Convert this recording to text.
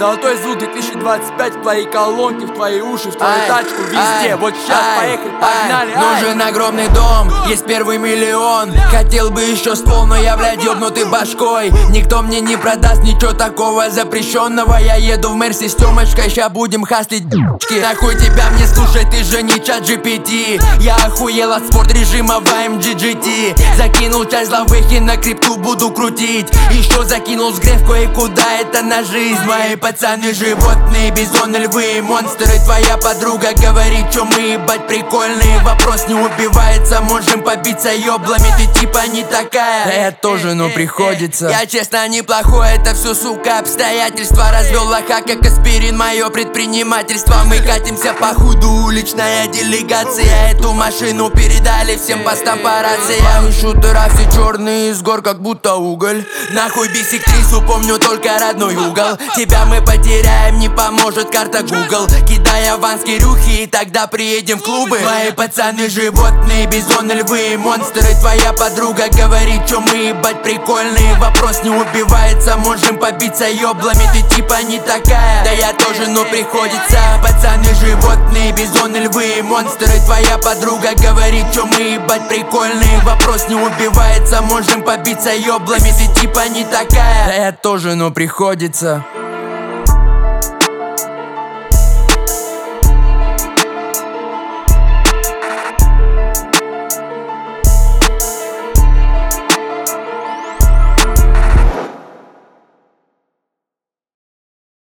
Золотой звук 2025 в твоей колонке, в твои уши, в твою тачку, везде. Вот сейчас поехали, погнали. Нужен огромный дом, есть первый миллион. Хотел бы еще ствол, но я, блядь, ёбнутый башкой. Никто мне не продаст ничего такого запрещенного. Я еду в Мерси с Тёмочкой, ща будем хаслить д***чки. Нахуй тебя мне слушай, ты же не чат GPT. Я охуел от спорт режима в AMG GT. Закинул часть зловых и на крипту буду крутить. Еще закинул с греф кое-куда, это на жизнь. Мои пацаны животные, бизоны, львы, монстры. Твоя подруга говорит, что мы, ебать, прикольные. Вопрос не убивается, можем побиться ёблами. Ты типа не такая, да я тоже, но приходится. Я честно неплохой, это все, сука, обстоятельства. Развел лоха, как аспирин, мое предпринимательство. Мы катимся по худу, уличная делегация. Эту машину передали всем постам по рации. Мои шутера все черные, с гор как будто уголь. Нахуй бисектрису, помню только родной угол. Тебя мы потеряем, не поможет карта Google. Кидай аванс Кирюхи, и тогда приедем в клубы. Мои пацаны животные, бизоны, львы, монстры. Твоя подруга говорит, что мы, ебать, прикольные. Вопрос не убивается, можем побиться ёблами. Ты типа не такая, да я тоже, но приходится. Пацаны животные, бизоны, львы, монстры. Твоя подруга говорит, что мы, ебать, прикольные. Вопрос не убивается, можем побиться ёблами. Ты типа не такая, да я тоже, но приходится.